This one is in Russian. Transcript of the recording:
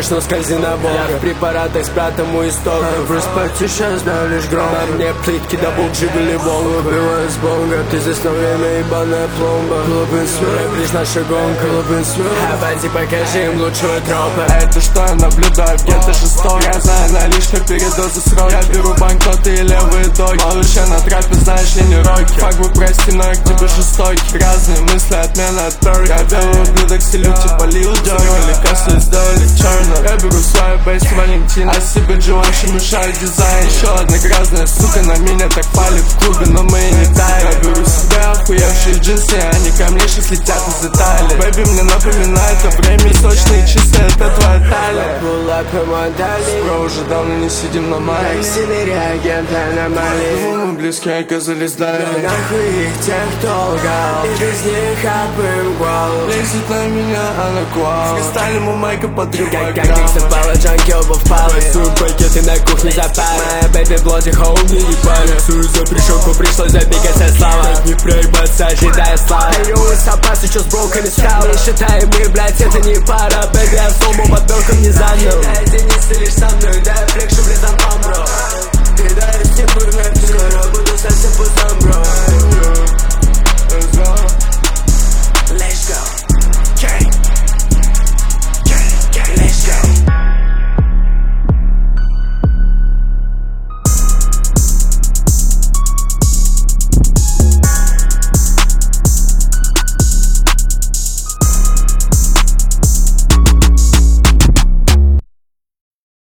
конечно, скользи на Бога. Я в препаратах спрятан у истока. В респекте сейчас знаю лишь гром. На мне плитки да бук, Жигули, Волга. Убиваю с бонга, ты здесь на время ебаная пломба. Глубин смерть, Лишь наша гонка. глубин смерть. Абази, покажи им лучшего тропа. Это что я наблюдаю, где-то жесток. Я знаю наличка, передозы срок. Я беру банкноты и левые доги. Малыш, я на трапе, знаешь ли, не роки. Фак бы прости, но я к тебе жестокий. Разные мысли, отмена от торг. Я белый ублюдок, селю типа Лил Дёрк. Сделали кассу, сделали черно. Я беру свою бейс Валентина, а себе Джованши мешает дизайн. Еще одна грязная сука на меня так палит в клубе, но мы и не таем. Я беру себе охуевшие джинсы, они ко мне сейчас летят из Италии. Бэби мне напоминает о время, сочные часы, это твоя талия. Pull up in my dolly. Бро, уже давно не сидим на мале. Сильный реагент, аномалии. Думал, мы близкие оказались дальше. Нахуй их тех, кто лгал. И без них обым гвал. Лезет на меня, она квал. Сталим у майка по 3 Как гангста пала, джанки оба впалы. Суй пакеты на кухне запали. Моя бэби блоди хоу не ебали. Суй за пришелку, пришлось запикать со слава. Не проебаться, ожидая славы. Юс опас, еще с броками стал. Не считаем мы, блять, это не пара. Бэби, я сумму под белком не занял. Единицы лишь со мной, дай флек, чтоб летом бро. Ты дай степы, скоро буду совсем пустым, бро.